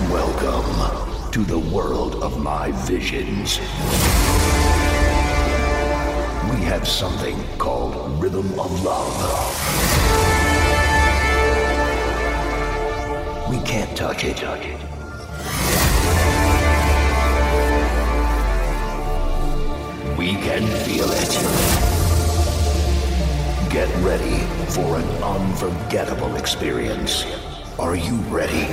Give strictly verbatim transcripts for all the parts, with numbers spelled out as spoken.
Welcome to the world of my visions. We have something called Rhythm of Love. We can't touch it. We can feel it. Get ready for an unforgettable experience. Are you ready?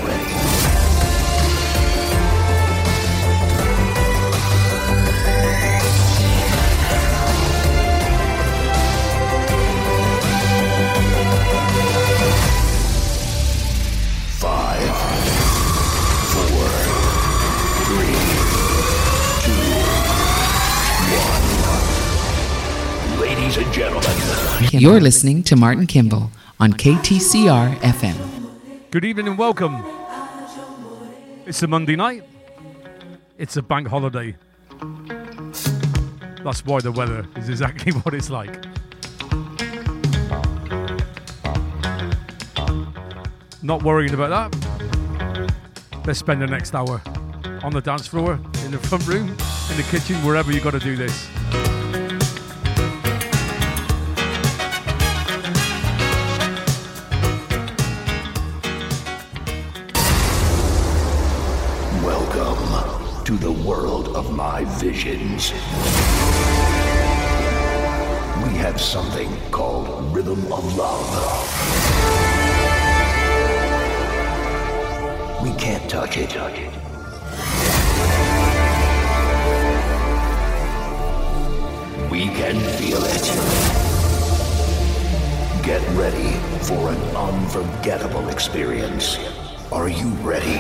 Five, four, three, two, one. Ladies and gentlemen, you're listening to Martin Kimball on K T C R F M. Good evening and welcome. It's a Monday night. It's a bank holiday. That's why the weather is exactly what it's like. Not worrying about that. Let's spend the next hour on the dance floor, in the front room, in the kitchen, wherever you got to do this. Welcome to the world of my visions. We have something called Rhythm of Love. We can't touch it. We can feel it. Get ready for an unforgettable experience. Are you ready?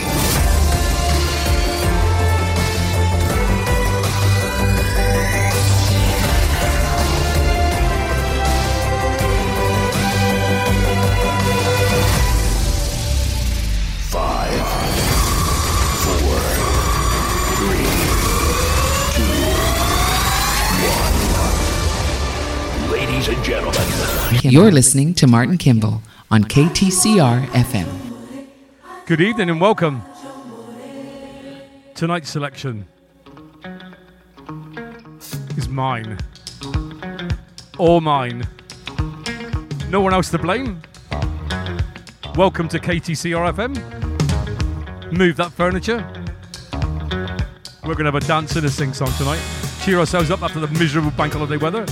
Five, four, three, two, one. Ladies and gentlemen, you're listening to Martin Kimball on K T C R F M. Good evening and welcome. Tonight's selection is mine. All mine. No one else to blame. Welcome to K T C R F M. Move that furniture. We're going to have a dance and a sing song tonight. Cheer ourselves up after the miserable bank holiday weather.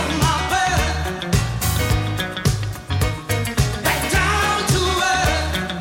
Down to earth.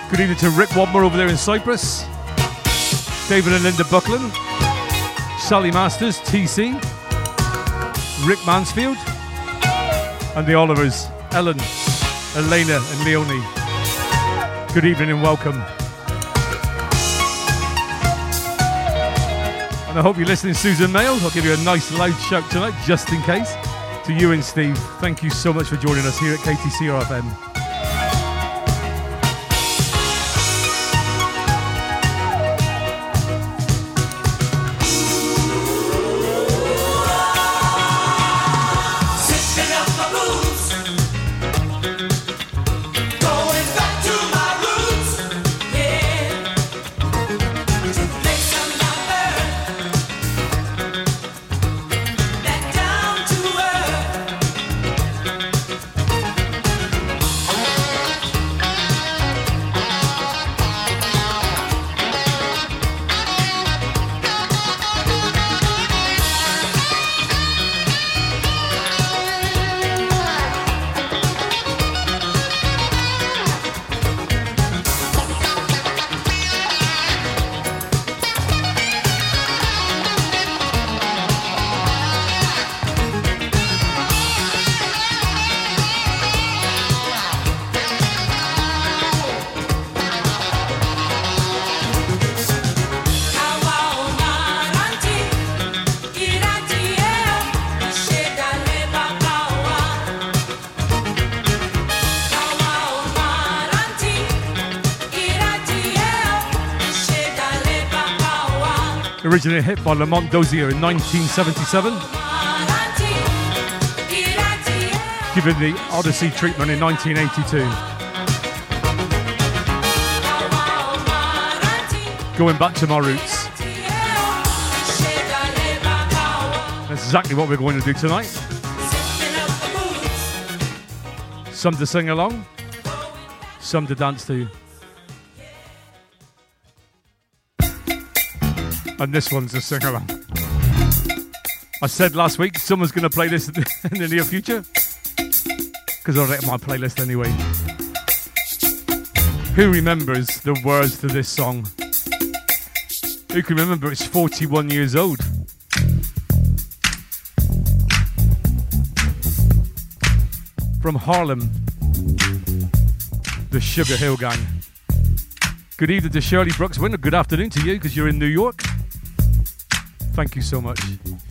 Good evening to Rick Wadmer over there in Cyprus, David and Linda Buckland, Sally Masters, T C, Rick Mansfield, and the Olivers, Ellen, Elena and Leonie. Good evening and welcome. And I hope you're listening, Susan Mail. I'll give you a nice loud shout tonight, just in case. To you and Steve, thank you so much for joining us here at K T C R F M. Originally hit by Lamont Dozier in nineteen seventy-seven, given the Odyssey treatment in nineteen eighty-two. Going back to my roots. That's exactly what we're going to do tonight. Some to sing along, some to dance to. And this one's a sing-along. I said last week someone's going to play this in the near future, because I'll write my playlist anyway. Who remembers the words to this song? Who can remember it's forty-one years old? From Harlem, the Sugar Hill Gang. Good evening to Shirley Brooks Winter. Good afternoon to you, because you're in New York. Thank you so much.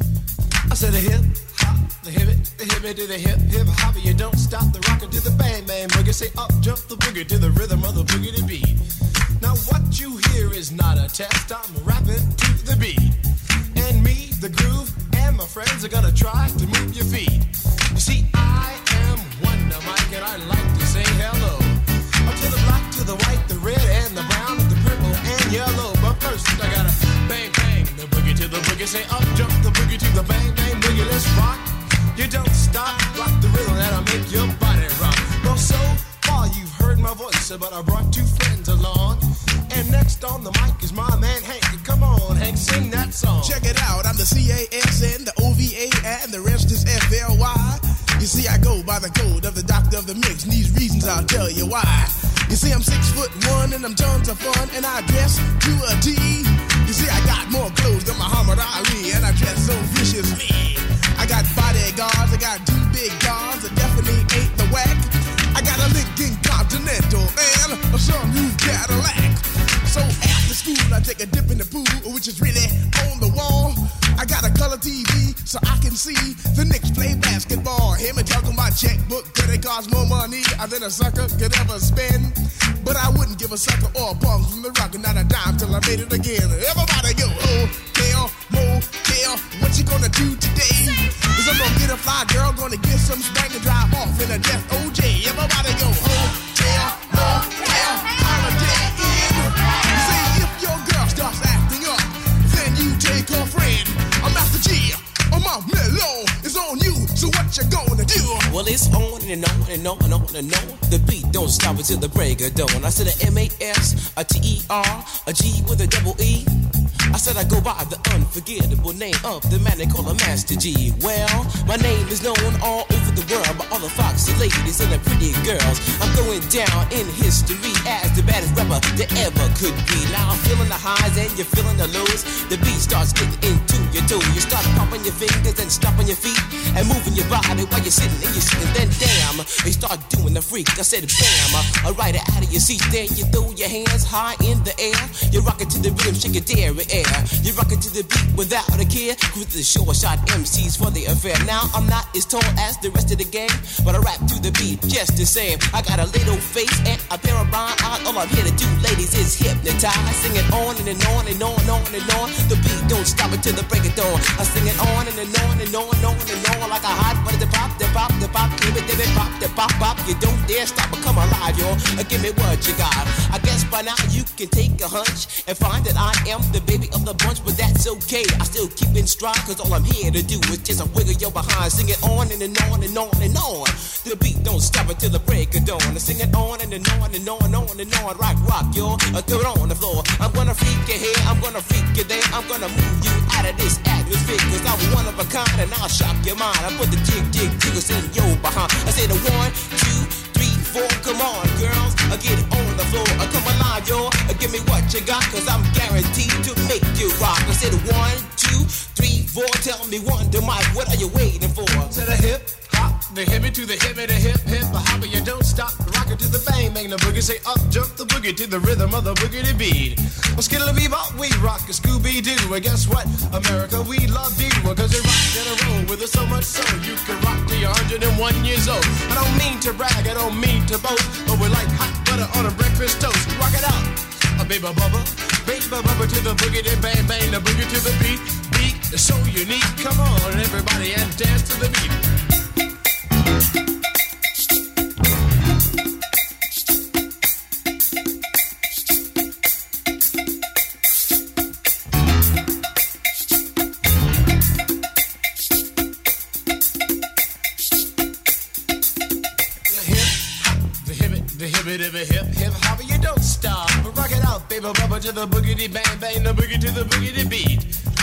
I said the hip hop, the hip it, the hip it to the hip hip hop. You don't stop the rocker to the bang bang boogie. Say up jump the boogie to the rhythm of the boogie to beat. Now what you hear is not a test. I'm rapping to the beat, and me, the groove, and my friends are gonna try to move your feet. You see, I am Wonder Mike, and I like to say hello. Up to the black, to the white, the red, and the brown, the purple, and yellow. But first, I gotta bang bang the boogie to the boogie. Say up jump the boogie to the bang bang boogie. Let's rock. You don't stop, rock the rhythm that'll make your body rock. Well, so far you've heard my voice, but I brought two friends along. And next on the mic is my man Hank. Come on, Hank, sing that song. Check it out, I'm the C A S N, the O V A, and the rest is F L Y. You see, I go by the code of the doctor of the mix, and these reasons I'll tell you why. You see, I'm six foot one, and I'm tons of fun, and I dress to a T. You see, I got more clothes than Muhammad Ali, and I dress so viciously. I got bodyguards, I got two big guns, I definitely ain't the whack. I got a Lincoln Continental and a some new Cadillac. So after school, I take a dip in the pool, which is really on the wall. I got a color T V so I can see the Knicks play basketball. Hear me talking about checkbook, could it cost more money than a sucker could ever spend? But I wouldn't give a sucker or a bum from the rock, not a dime till I made it again. Everybody go, hotel, motel, what you gonna do today? Cause I'm gonna get a fly girl, gonna get some spank and drive off in a death O J. Everybody go, hotel, motel, holiday inn. Say if your girl starts acting up, then you take her friend. I'm Master G, I'm out mellow, it's on you, so what you gonna do? Well, it's on and on and on and on and on. The beat don't stop until the break of dawn. I said a M A S, a T E R, a G with a double E. I said I go by the unforgettable name of the man they call a Master G. Well, my name is known all over the world by all the foxy ladies and the pretty girls. I'm going down in history as the baddest rapper that ever could be. Now I'm feeling the highs and you're feeling the lows. The beat starts getting into your toe. You start popping your fingers and stomping your feet and moving your body while you're sitting and you're sitting. Then damn, they start doing the freak. I said bam, I ride it out of your seat. Then you throw your hands high in the air. You rock it to the rhythm, shake your dairy air. You rock it to the beat without a care. Cruise the short shot M Cs for the affair. Now I'm not as tall as the rest of the gang, but I rap to the beat just the same. I got a little face and a pair of rhyme eyes. All I'm here to do, ladies, is hypnotize. Sing it on and, and on and on and on and on. The beat don't stop until the break of dawn. I sing it on and, and on and on and on and on like a hot butter. The pop, the pop, the pop, give it, give it, pop, the pop, pop. You don't dare stop or come alive, yo. Give me what you got. I guess by now you can take a hunch and find that I am the baby of the bunch, but that's okay. I still keep in stride, cause all I'm here to do is just a wiggle your behind. Sing it on and, and on and on and on. The beat don't stop until the break of dawn. I sing it on and, and on and on and on and on. Rock, rock, yo. I throw it on the floor. I'm gonna freak you here, I'm gonna freak you there. I'm gonna move you out of this atmosphere, cause I'm one of a kind and I'll shock your mind. I put the jig, jig, jiggles in your behind. I say the one, two, three, four. Come on, girls, I get it on the floor. I come alive, yo. Give me what you got, cause I'm guaranteed to make you rock. I said one, two, three, four. Tell me one to Mike, what are you waiting for? To the hip, hop, the hippie to the hippie, the hip, hip, the hopper, you don't stop. Rock it to the bang, bang, the boogie. Say up, jump the boogie to the rhythm of the boogie beat. Well, skittle bebop, we rock a Scooby-Doo. And guess what? America, we love you. Cause you rock in a row with us so much so you can rock till you're one hundred and one years old. I don't mean to brag, I don't mean to boast, but we're like hot butter on a breakfast toast. Rock it out, a baby bubba, baby bubba to the boogie, then bang, bang, the boogie to the beat. Beat is so unique. Come on, everybody, and dance to the beat. Hip, hip, hopper, you don't stop. Rock it out, baby, bubba to the boogity bang, bang, the boogie to the boogity beat.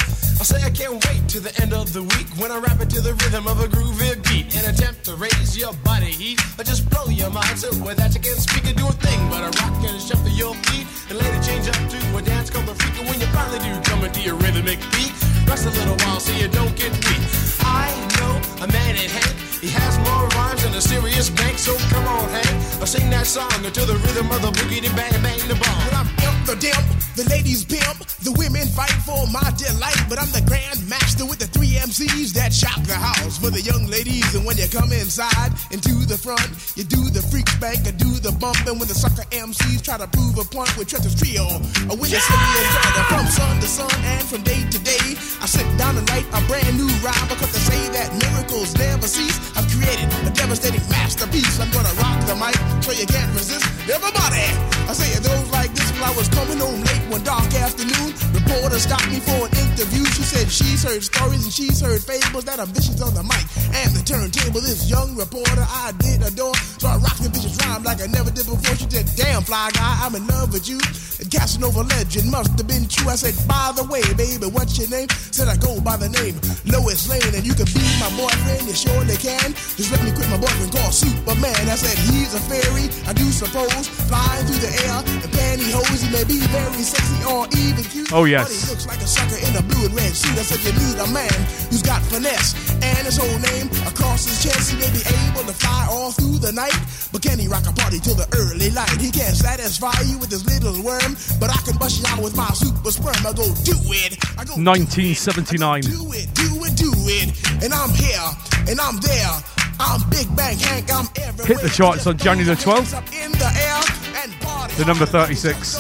I say I can't wait to the end of the week when I rap it to the rhythm of a groovy beat. An attempt to raise your body heat or just blow your mind so with that you can't speak and do a thing but a rock and shuffle your feet and later change up to a dance called the freak. And when you finally do come into your rhythmic beat, rest a little while so you don't get weak. I know a man in Hank, he has more rhymes than a serious bank, so come on, Hank, I'll sing that song to the rhythm of the boogie, bang, bang, the bomb. Well, I'm imp the dimp, the ladies pimp, the women fight for my delight, but I'm the grand master with the three M Cs that shock the house for the young ladies. And when you come inside into the front, you do the freak spank and do the bump, and when the sucker M Cs try to prove a point with Trevor's trio, or when you see me enjoy it from sun to sun and from day to day, I sit down and write a brand new rhyme because they say that miracles never cease. I've created a devastating masterpiece. I'm gonna rock the mic so you can't resist. Everybody, I say it goes like this. While I was coming home late one dark afternoon, reporter stopped me for an interview. She said she's heard stories and she's heard fables that are vicious on the mic and the turntable. This young reporter I did adore, so I rocked the vicious rhyme like I never did before. She said, damn fly guy, I'm in love with you. And Casanova legend must have been true. I said, by the way, baby, what's your name? Said I go by the name Lois Lane, and you can be my boyfriend, you surely can. Just let me quit my boyfriend called Superman. I said he's a fairy, I do suppose, flying through the air in pantyhose. He may be very sexy or even cute, oh yes, but he looks like a sucker in a blue and red suit. I said you need a man who's got finesse and his whole name across his chest. He may be able to fly all through the night, but can he rock a party till the early light? He can't satisfy you with his little worm, but I can bust you out with my super sperm. I go do it, I go nineteen seventy-nine. do it, do it, do it, and I'm here, and I'm there. I'm Big Bang Hank, I'm everywhere. Hit the charts on January the twelfth. In the air and party. The number thirty-six.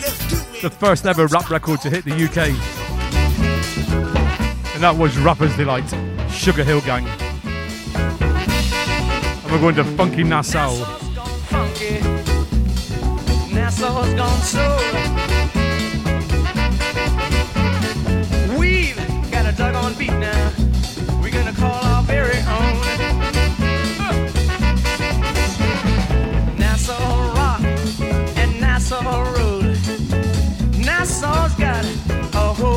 The first ever rap record to hit the U K. And that was Rapper's Delight, Sugar Hill Gang. And we're going to Funky Nassau. Funky. Nassau's gone so. We've got a doggone beat now. We're gonna call our very own. Nassau Rock and Nassau Road. Nassau's got a whole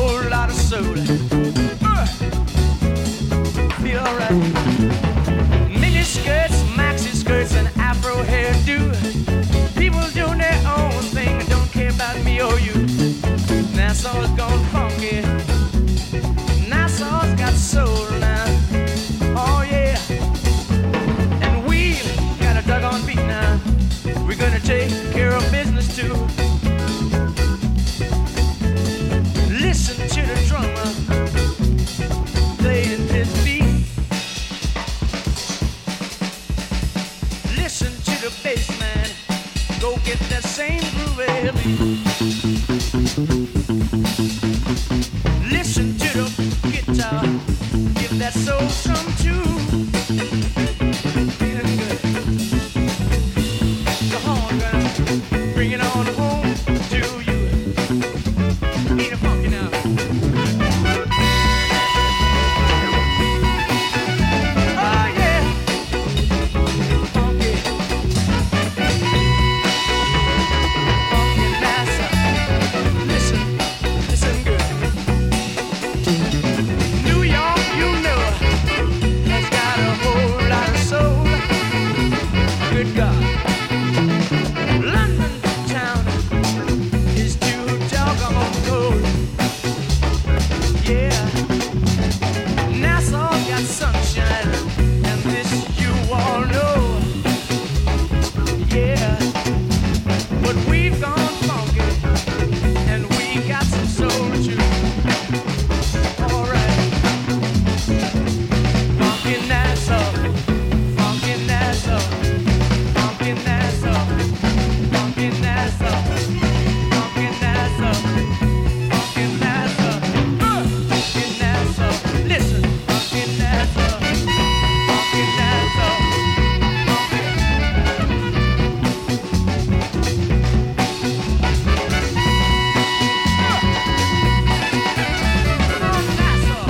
Nassau's gone funky. Nassau's got soul now. Oh yeah. And we got a doggone beat now. We're gonna take care of business too. Listen to the drummer playing his beat. Listen to the bass man. Go get that same groove beat. Listen to the guitar. Give that soul some tune. Feeling good. The horn gonna bring it on home to you. Ain't it funky now? Oh yeah, funky, funky Nassau. Listen, listen good. New York, you know, has got a whole lot of soul. Good God. London town is too doggone cold. Yeah, Nassau got sunshine, and this you all know. Yeah, but we've gone funky, and we got some soul too. All right, funky Nassau, funky Nassau, funky Nassau, funky Nassau, funky Nassau, funky Nassau, uh, funky Nassau. Listen, funky Nassau, funky Nassau, come on, Nassau.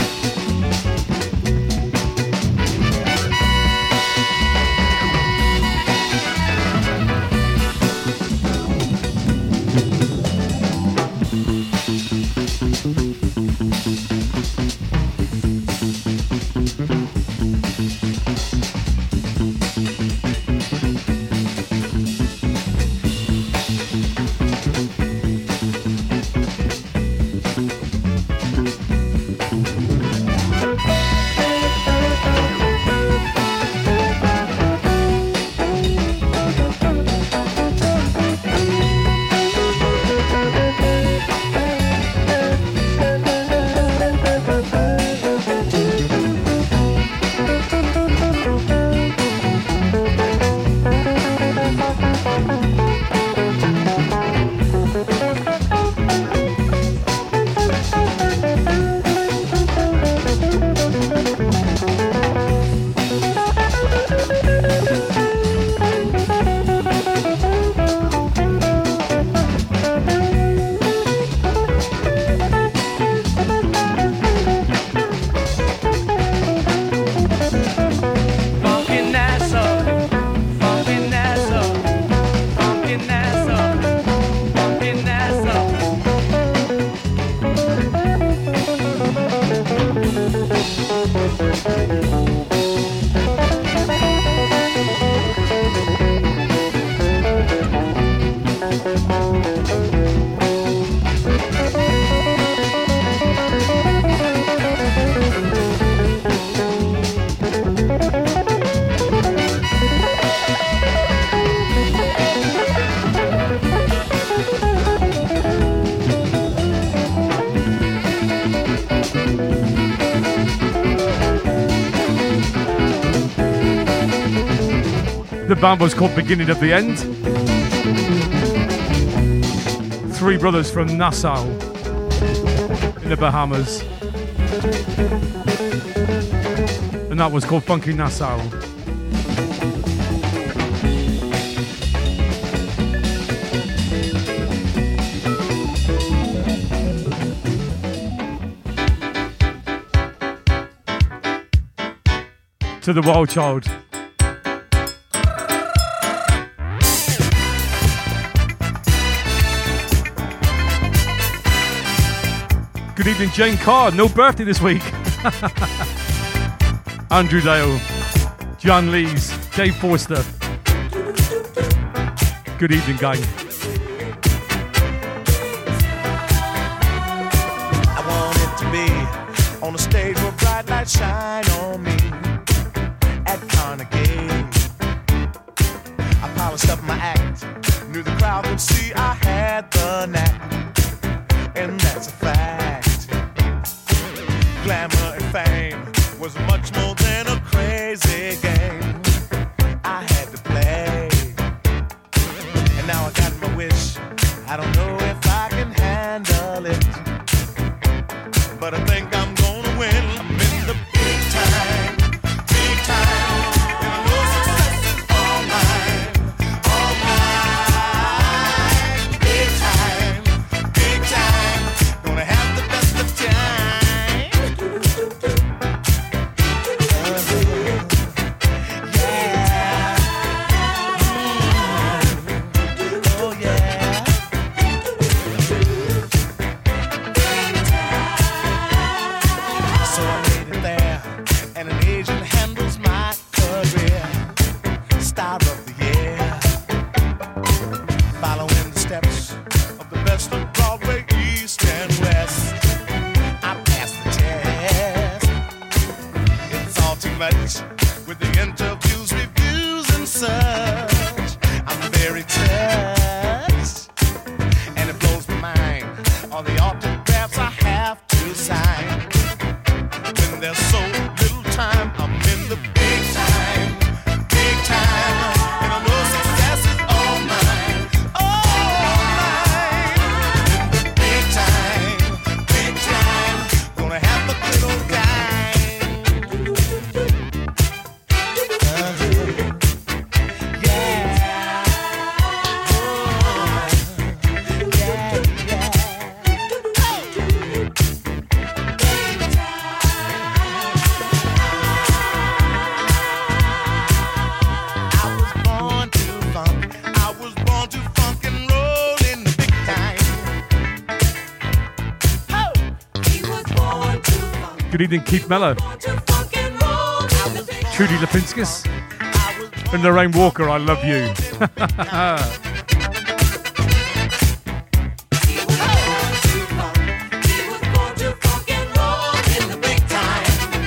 Funky Nassau, funky Nassau, funky Nassau, funky Nassau. The band was called Beginning of the End. Three brothers from Nassau in the Bahamas. And that was called Funky Nassau. To the Wild Child. Good evening, Jane Carr. No birthday this week. Andrew Dale, John Lees, Dave Forster. Good evening, gang. shine on me at Carnegie. I polished up my act, knew the crowd would see I had the knack, and that's a fact. Glamour and fame was much more than a crazy game I had to play. And now I got my wish, I don't know if I can handle it, but I think I'm gonna win. I'm in the big time, big time, and I know success is all mine, all mine. Big time, big time, gonna have the best of time. Uh, yeah, mm. Oh yeah. So I made it there, and an agent handles my career. Star of the year, following the steps of the best of Broadway, East and West. I passed the test. It's all too much with the interviews, reviews, and such. I'm very touched, and it blows my mind. All the autographs I have to sign. When there's so little time, I'm in the big time, big time, and I know success is all mine, all mine. In the big time, big time, gonna have a good old time. Uh-huh. Yeah, oh, yeah, yeah. I was born to funk. I was born to funk and roll in the big time. Oh, he was born to funk. Good evening, Keith Mellor, Born to funk and roll in the big Trudy Lipinskis, I was born and Lorraine Walker. I love you. He was born to funk. He was born to funk and roll in the big time.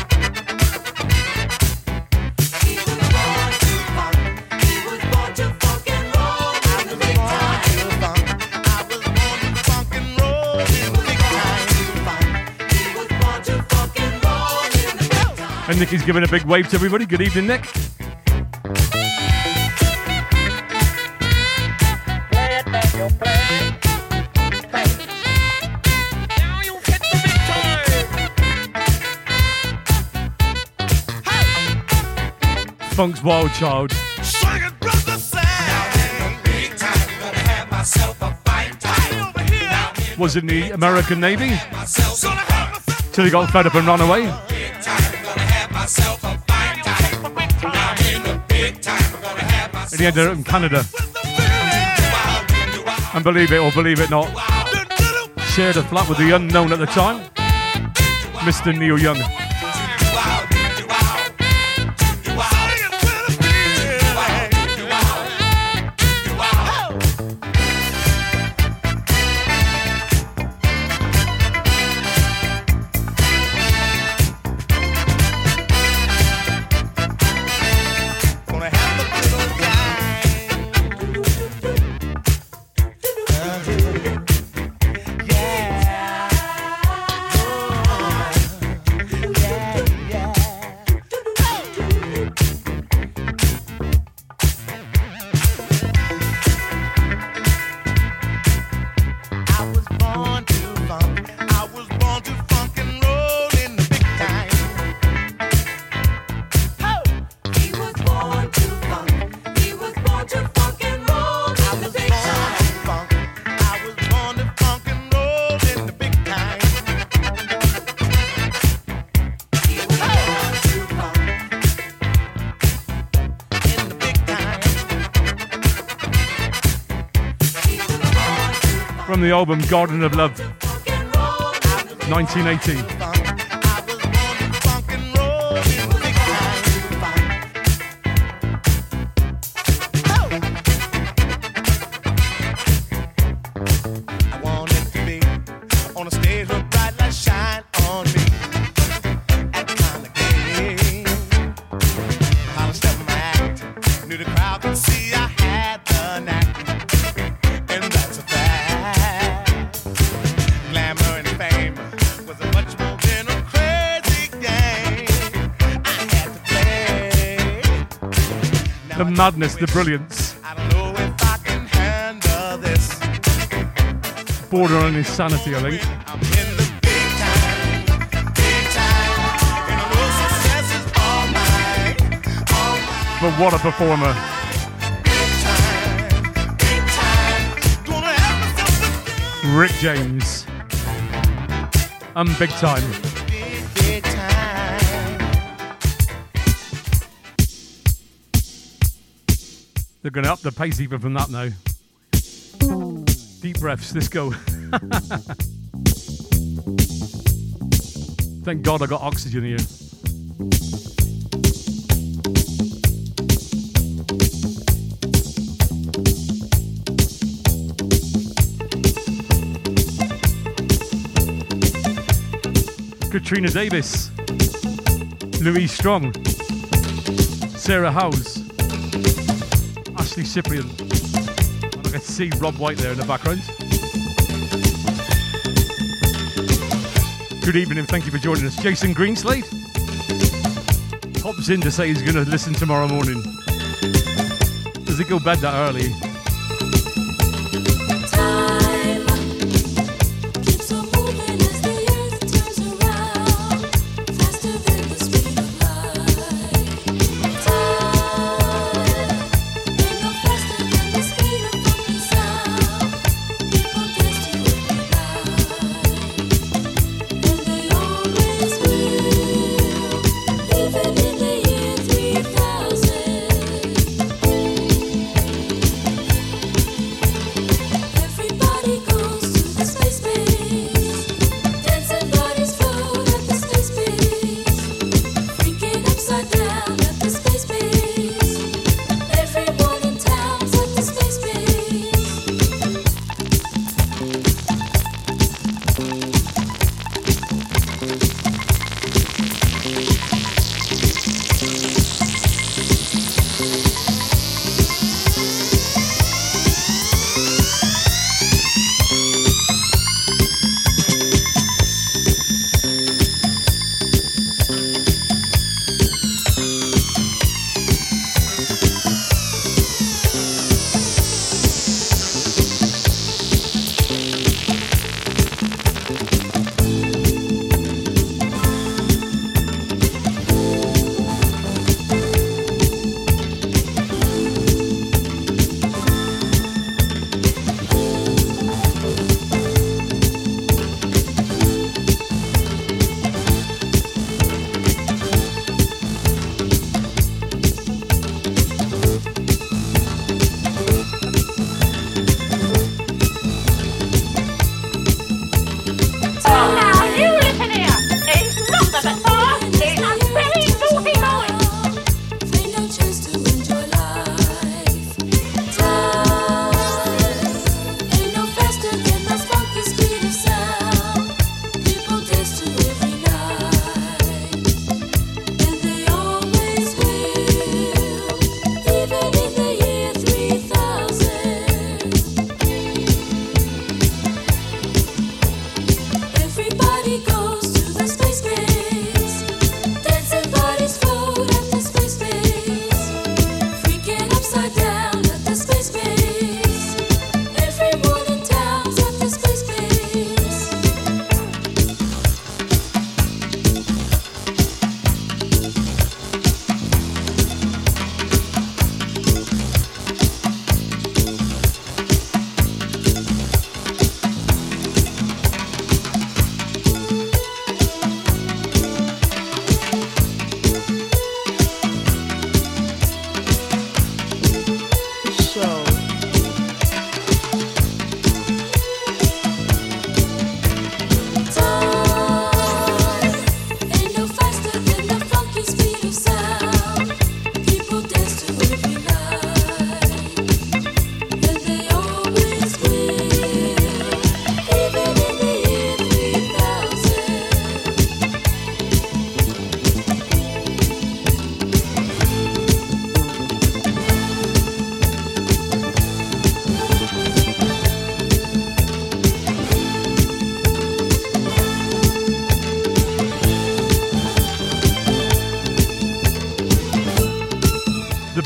He was born to funk. He was born to funk and roll in the big time. I was born to funk and roll in the big time. He was born to funk and roll in the big time. And Nicky's giving a big wave to everybody. Good evening, Nick. Funk's Wild Child. Sing it, brother, sing. Big time, gonna have myself a fine time. Over here. Was in the American Navy Myself gonna have myself till he got fed up and ran away. big time, gonna have myself a fine time. I'm in the big time, I'm gonna have myself And he ended up in Canada. And believe it or believe it not, shared a flat with the unknown at the time, Mister Neil Young. Gonna have a good old time. Yeah. Oh. Yeah, yeah. I was born to funk. I was born to funk and roll in the big time. He was born to funk. He was born to funk and roll in the big time. I was born to funk and roll in the big time. He was born to funk in the big time. He was born to funk From the album Garden of Love, and roll in the big nineteen eighty. funk. I was born to funk and roll in the big time. I wanted to be on a stage where bright lights shine on me at Carnegie. madness, the brilliance. I don't know if I can handle this. Border on insanity, I think. I'm in the big time, big time. And I know success is all mine, all mine. But what a performer. Big time, big time. Gonna have myself a Rick James. And big time. big, big time. They're going to up the pace even from that now. Deep breaths, let's go. Thank God I got oxygen here. Katrina Davis, Louise Strong, Sarah Howes, Ashley Cyprian. And I can see Rob White there in the background. Good evening and thank you for joining us. Jason Greenslade pops in to say he's going to listen tomorrow morning. Does he go bed that early?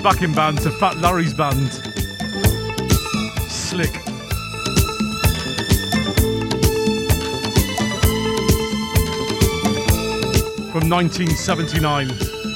backing band to Fat Larry's band. Slick. From nineteen seventy-nine.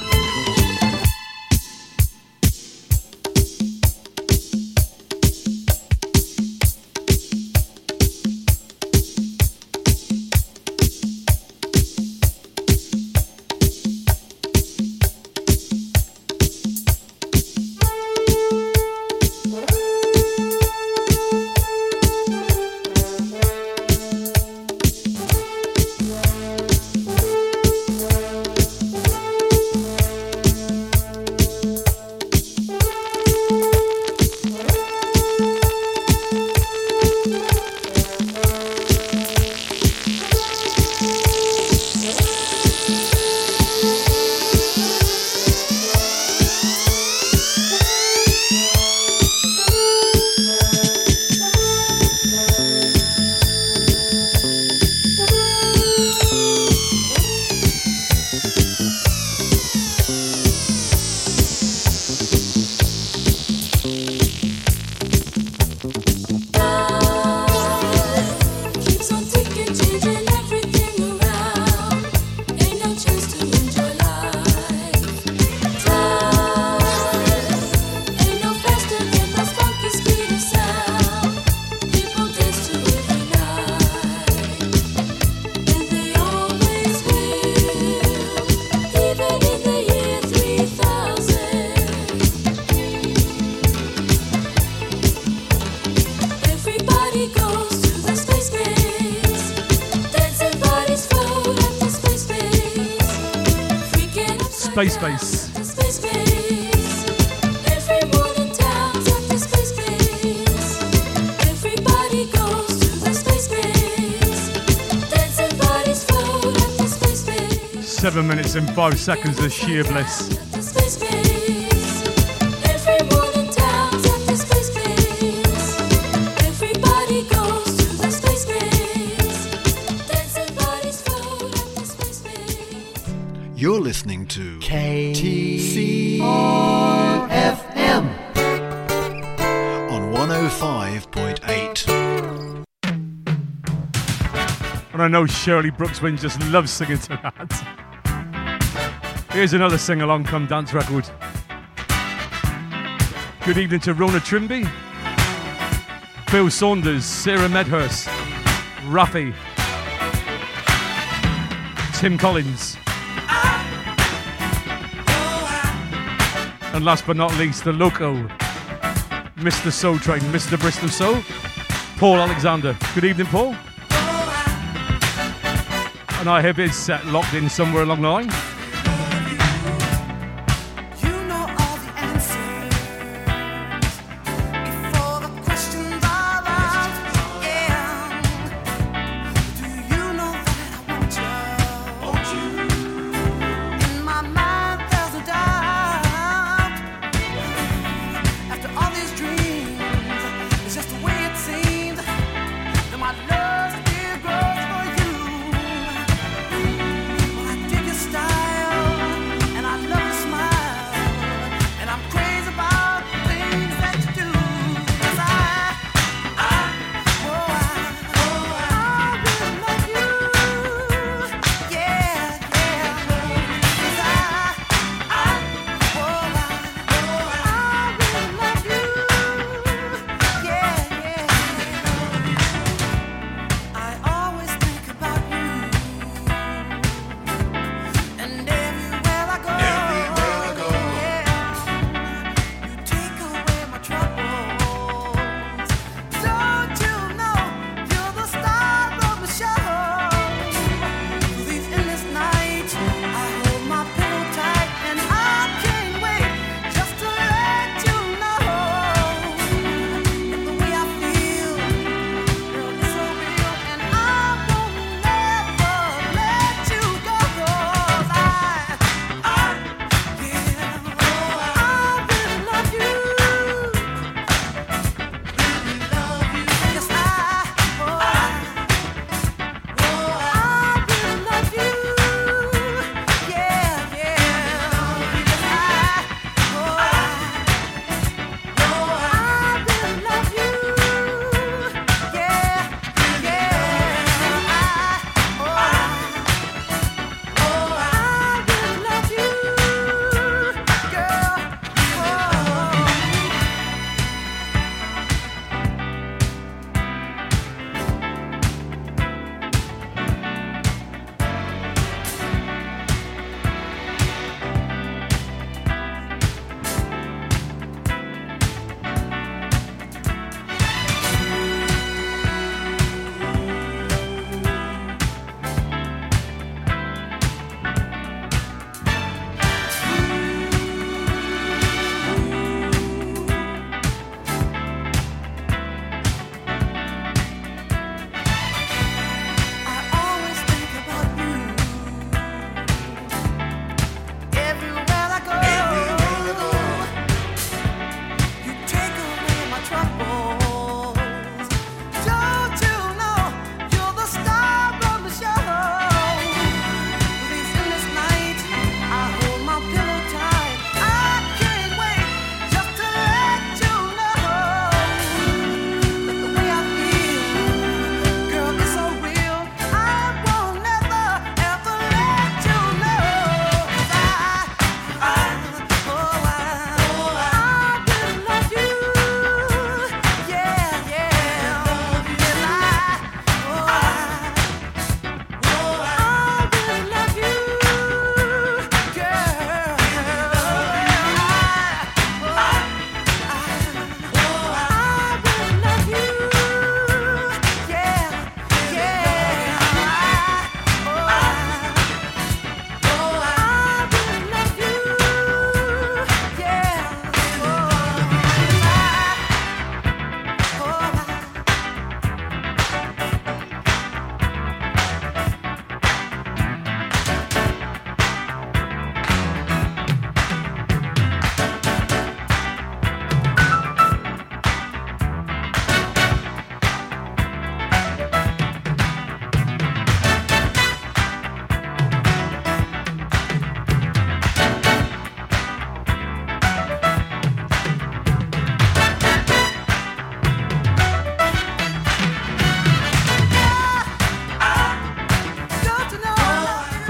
Space Base. Seven minutes and five seconds of sheer bliss. You're listening to K T C R F M on one oh five point eight. And I know Shirley Brookswin just loves singing to that. Here's another sing-along come dance record. Good evening to Rona Trimby, Bill Saunders, Sarah Medhurst, Rafi, Tim Collins. And last but not least, the local Mister Soul Train, Mister Bristol Soul, Paul Alexander. Good evening, Paul. And I have his set locked in somewhere along the line. Style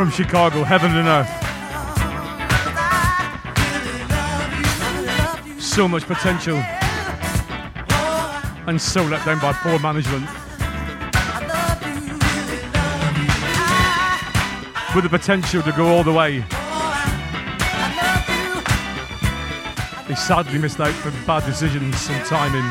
From Chicago, Heaven and Earth. So much potential. And so let down by poor management. With the potential to go all the way. They sadly missed out for bad decisions and timing.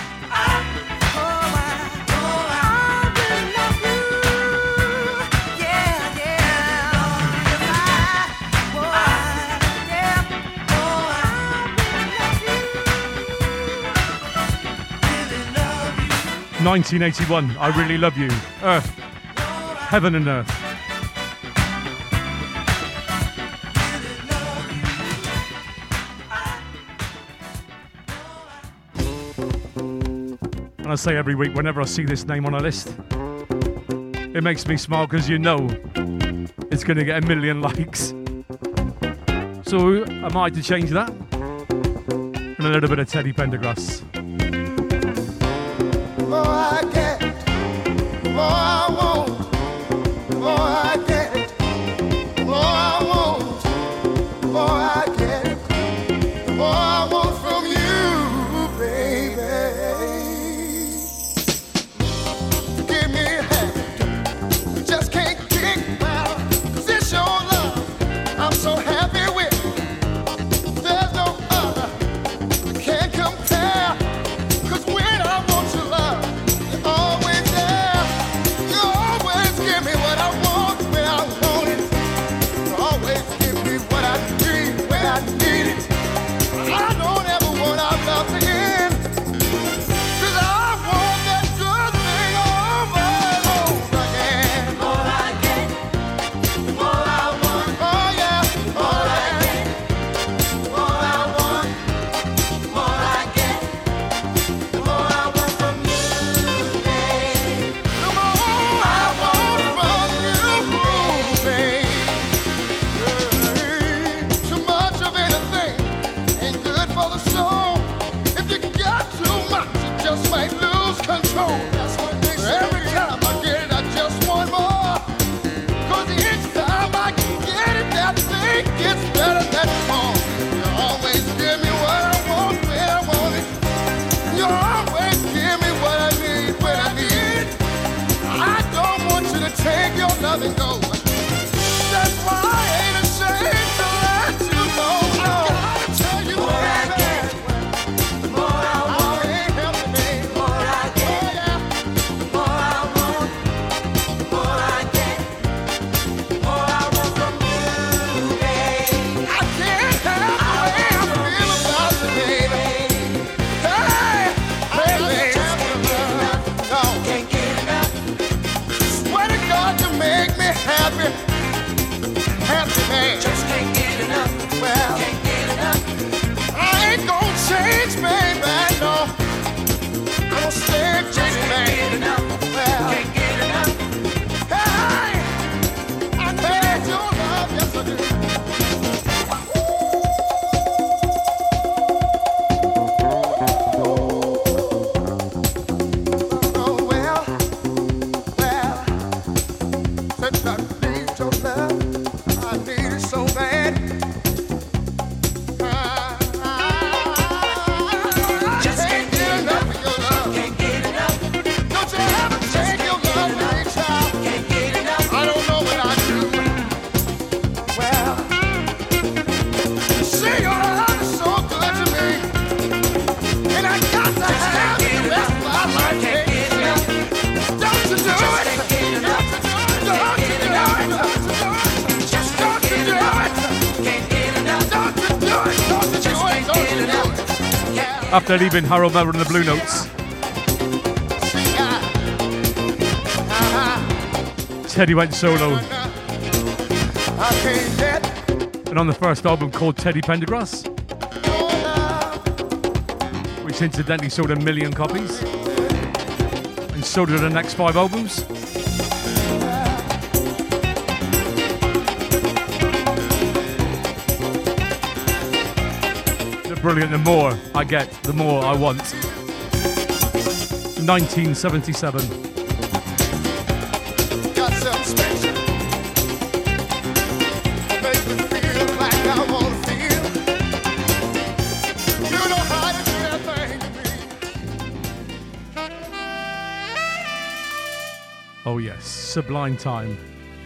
nineteen eighty-one, I Really Love You. Earth. Heaven and Earth. And I say every week, whenever I see this name on a list, it makes me smile because you know it's going to get a million likes. So am I to change that? And a little bit of Teddy Pendergrass. More I get, more I want, more I get, more I want, more I get, more I want from you, baby. Give me a hand, just can't kick out, 'cause it's your love I'm so happy with. There's no other, can't compare, 'cause when I want your love, you're always there. You always give me what I want when I want it. You always give me what I need when I need it. I don't ever want our love to end, 'cause I want that good thing over and over again. The more I get, the more I want. Oh yeah, the more I get, the more I want. The more I get, the more I want from you, babe. The more I want from you, babe. Too much of anything ain't good for the soul. If you got too much, you just might lose control. That's what they say. Every time I get it, I just want more. 'Cause each time I get it, that thing gets better, that's more. You always give me what I want when I want it. You always give me what I need when I need it. I don't want you to take your love and go. That's why I ain't ashamed to let you know. I gotta tell you, the more I get, the more I want. I can't help it, babe. The more I get, oh, yeah. The more I want, the more I get, the more I want from you, babe. I can't help the way I feel about you, baby. Hey, baby, no, can't get enough. Swear to God, you make me happy, happy man. Just can't get enough. Well, can't get enough. I ain't gonna change, baby, no. I'm gonna stay just man. Can't get enough. Well, can't get enough. Hey, I need your love, yes I do. Oh well, well, since I need your love, I need it so bad. I, I just can't get enough of your love. Can't get enough. Don't you ever take your love from me, child. Can't get enough. I don't know what I do. Well, see, your love is so good to me, and I got to have the best of my life. Can't get enough. Don't you do it. Can't get enough. Don't you do it. Don't you do it. Just don't you do it. Can't get enough. Don't you do it. Don't you do it. Don't you do it. Yeah. After leaving Harold Melbourne and the Blue Notes, See, I, uh-huh. Teddy went solo. I can't get And on the first album called Teddy Pendergrass, your love. which incidentally sold a million copies, and so did the next five albums. The brilliant, the more I get, the more I want. nineteen seventy-seven. Got something special. Oh yes, Sublime Time.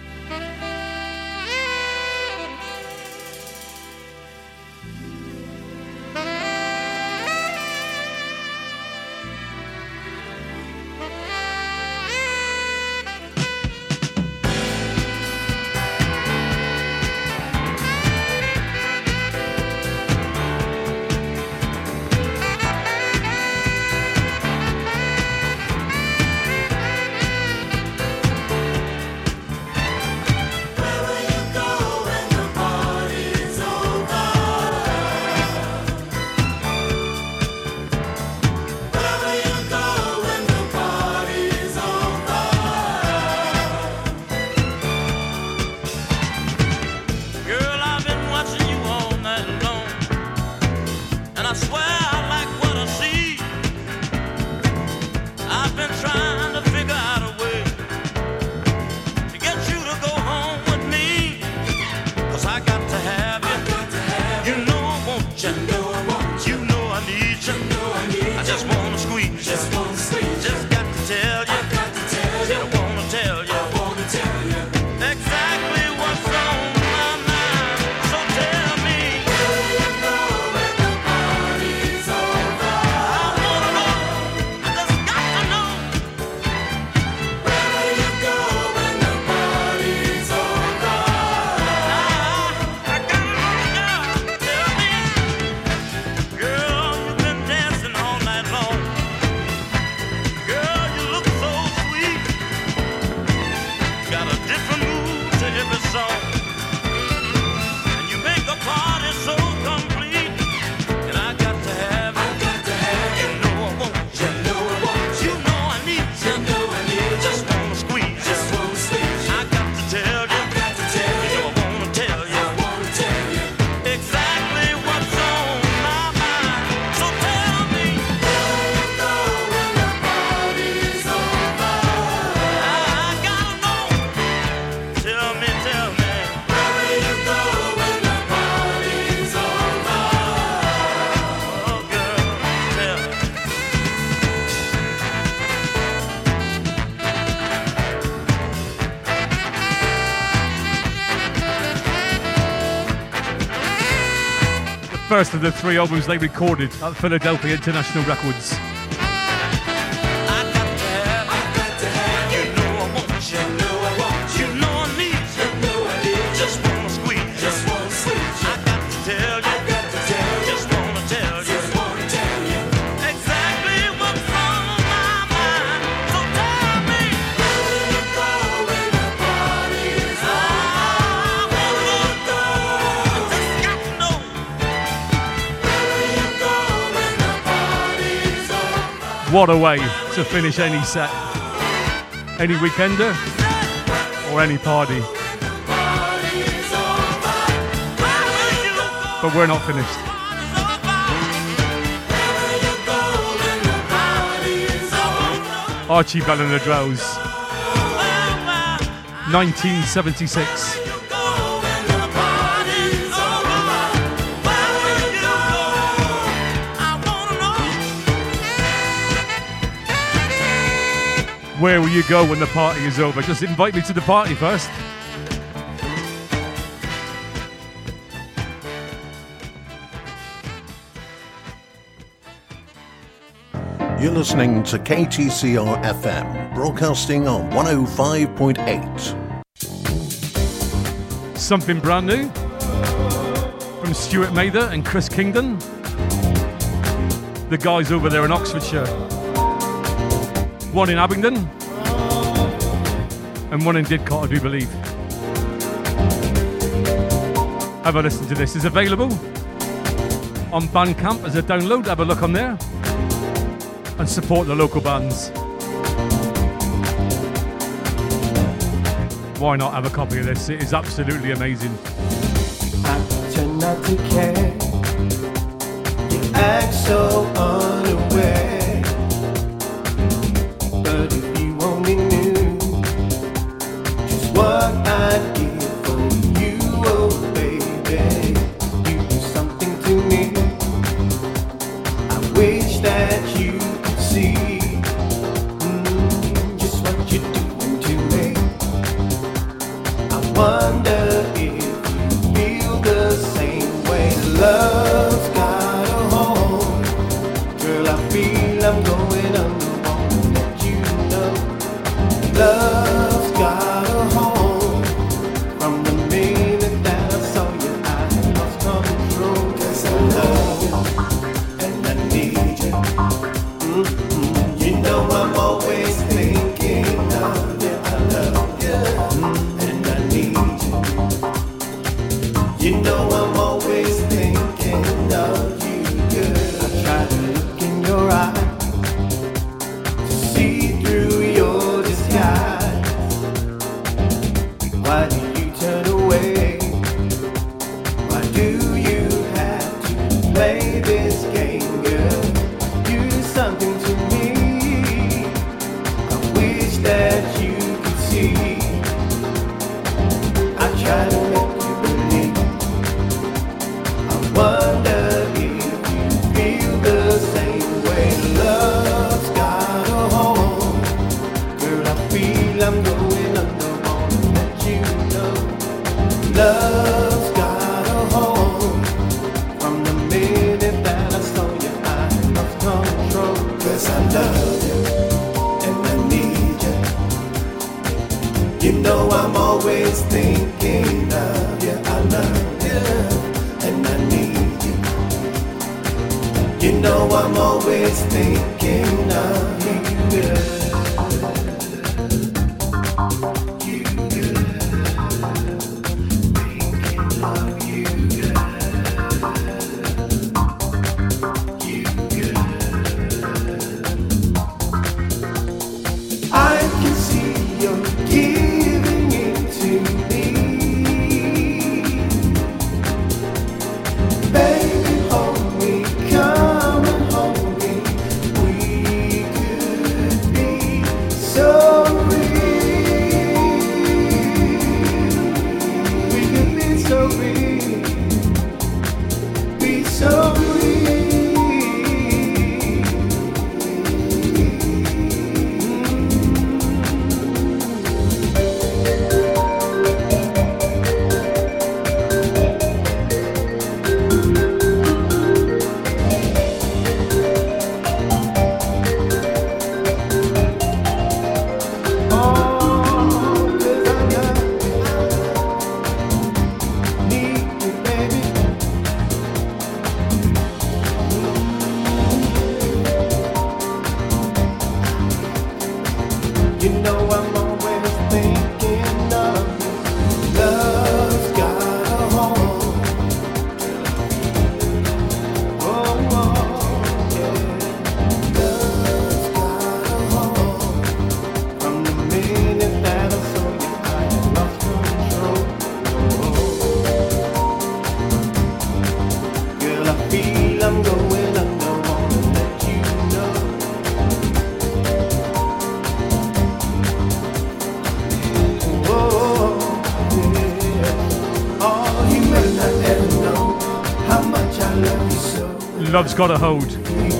First of the three albums they recorded at Philadelphia International Records. What a way to finish any set, any weekender or any party. But we're not finished. Archie Bell and the Drows, nineteen seventy-six. Where will you go when the party is over? Just invite me to the party first. You're listening to K T C R F M, broadcasting on one oh five point eight. Something brand new from Stuart Mather and Chris Kingdon. The guys over there in Oxfordshire. One in Abingdon and one in Didcot, I do believe. Have a listen to this. It's available on Bandcamp as a download. Have a look on there and support the local bands. Why not have a copy of this? It is absolutely amazing. I tend not to care. You act so unaware. But if you only knew just what I'd give for you, oh baby, you do something to me. I wish that you could see mm, just what you're doing to Love's got a home. From the minute that I saw you, I lost control. 'Cause I love you and I need you. Mm-hmm. You know I'm always thinking of you. I love you and I need you. You know I'm always thinking of you, girl. I try to look in your eyes to see through your disguise. Why do you turn away? Why do you have to play this game, girl? You do something to me I wish that you could see. I try to make you believe. I wonder if you feel the same way. Love's got a home. Girl, I feel I'm going under, wanna let you know. Love's got a home. From the minute that I saw you, I lost control. 'Cause I love you and I need you. You know I'm always thinking of you. I love you and I need you. You know I'm always thinking of you, girl. You, girl. Thinking of you, girl. You, girl. I can see you're giving it to me. Baby, hold me, come and hold me. We could be so real. We could be so real. Be so real. You know I'm always thinking of you. Love's got a home. Oh, oh, yeah. Love's got a home. From the minute that I saw you, I lost control. Girl, I feel I'm going under, wanna let you know. Oh, yeah. Oh, you may not ever know how much I love you so. Love's Got a Hold.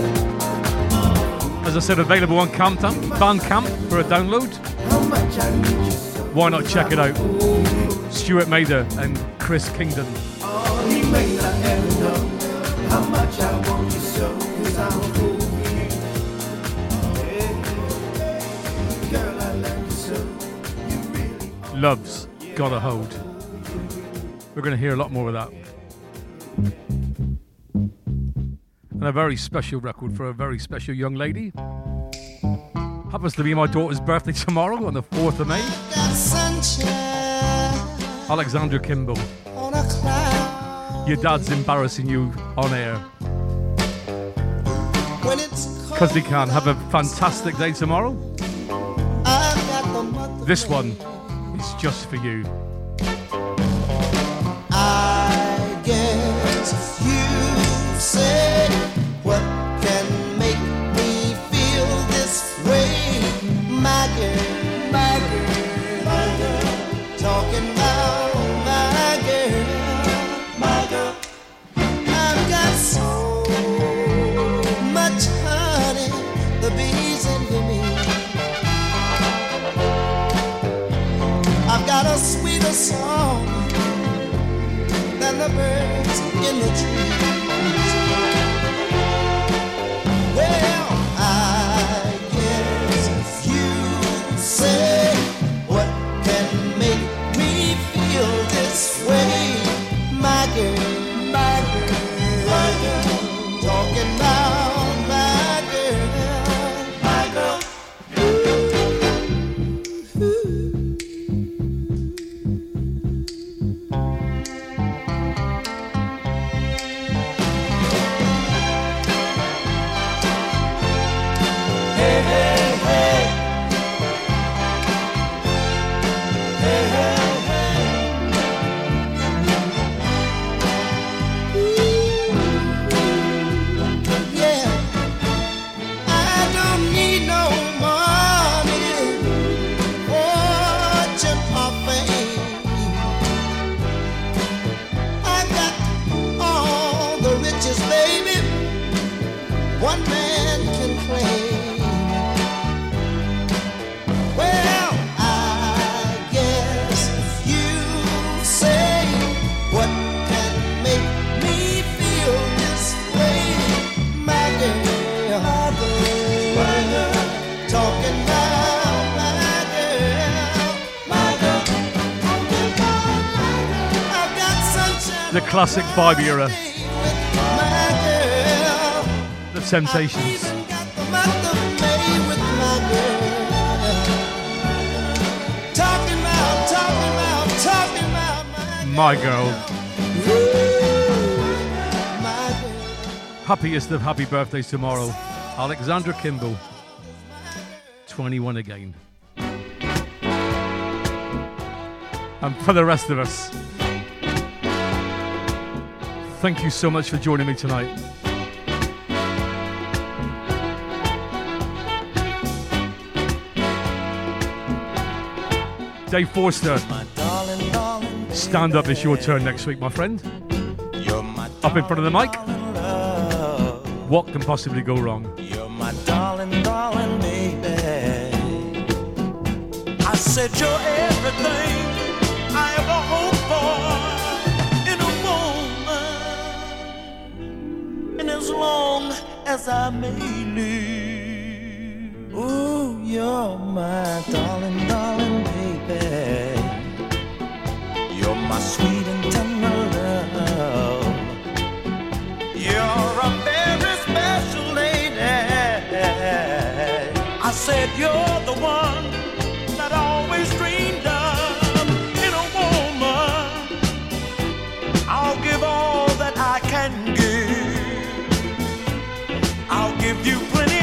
As I said, available on Bandcamp, Bandcamp for a download. How much I need you so. Why not check it out? Stuart Mather and Chris Kingdon. Oh, you may not ever know how much I want you so. 'Cause I'm a fool for you. Yeah. Girl, I love you so. You really are. Love's Got a Hold. We're going to hear a lot more of that. And a very special record for a very special young lady. Happens to be my daughter's birthday tomorrow on the fourth of May. Alexandra Kimball. Your dad's embarrassing you on air. Because he can. Have a fantastic day tomorrow. This one is just for you. I guess you say what can make me feel this way, my girl, my girl, my girl, talking about my girl, my girl. I've got so much honey, the bees envy me. I've got a sweeter song than the birds in the trees. Well, I guess you say The classic vibe era. The Temptations. My girl. Happiest of happy birthdays tomorrow. Alexandra Kimball. twenty-one again. And for the rest of us, thank you so much for joining me tonight. Dave Forster, stand up, it's your turn next week, my friend. Up in front of the mic. What can possibly go wrong? You're my darling, darling baby. I said you're everything I ever hoped for in a woman. And as long as I may live, ooh, you're my darling, darling baby. You're my sweet and tender love. You're a very special lady. I said you're the one that I always dreamed of in a woman. I'll give all that I can give. I'll give you plenty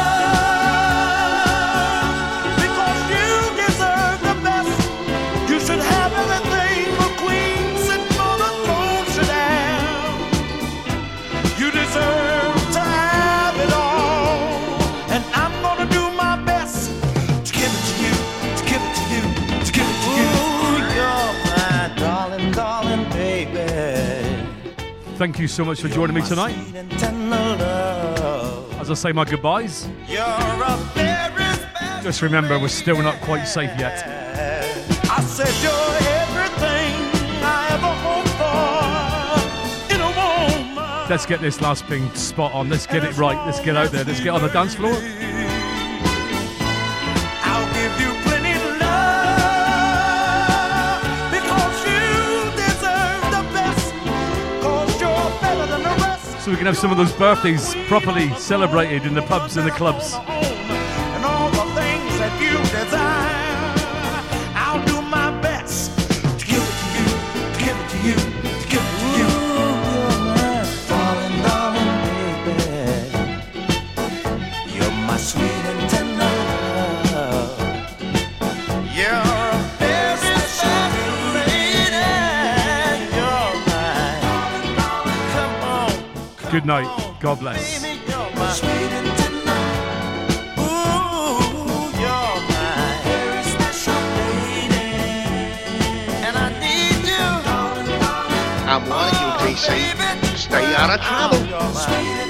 love because you deserve the best. You should have everything a queen sitting on a throne should have. You deserve to have it all, and I'm gonna do my best to give it to you, to give it to you, to give it to you. Ooh, you're my darling, darling baby. Thank you so much for joining me tonight. As I say my goodbyes, You're a very special just remember we're still not quite safe yet. I said you're everything I ever hoped for in a woman. Let's get this last thing spot on. Let's get it right. Let's get out there. Let's get on the dance floor. I'll give you plenty love because you deserve the best, cause you're better than the rest. So we can have some of those birthdays properly celebrated in the pubs and the clubs. And all the things that you desire, I'll do my best to give it to you, to give it to you, to give it to you. You're my darling, darling baby. You're my sweet and tender love. You're a very special lady. You're my, come on. Good night. God bless. You're my sweet and tender. Ooh, you're my very special lady, and I need you. And why don't you, D C, stay out of trouble? You're my